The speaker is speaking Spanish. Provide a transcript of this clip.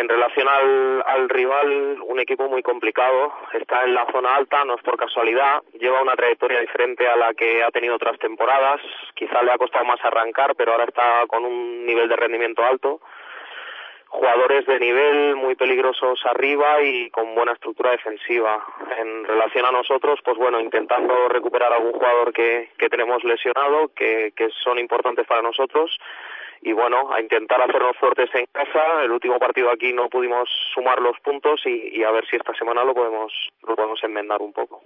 En relación al rival, un equipo muy complicado, está en la zona alta, no es por casualidad, lleva una trayectoria diferente a la que ha tenido otras temporadas, quizá le ha costado más arrancar, pero ahora está con un nivel de rendimiento alto, jugadores de nivel muy peligrosos arriba y con buena estructura defensiva. En relación a nosotros, pues bueno, intentando recuperar algún jugador que tenemos lesionado, que son importantes para nosotros, y bueno, a intentar hacernos fuertes en casa. El último partido aquí no pudimos sumar los puntos y a ver si esta semana lo podemos enmendar un poco.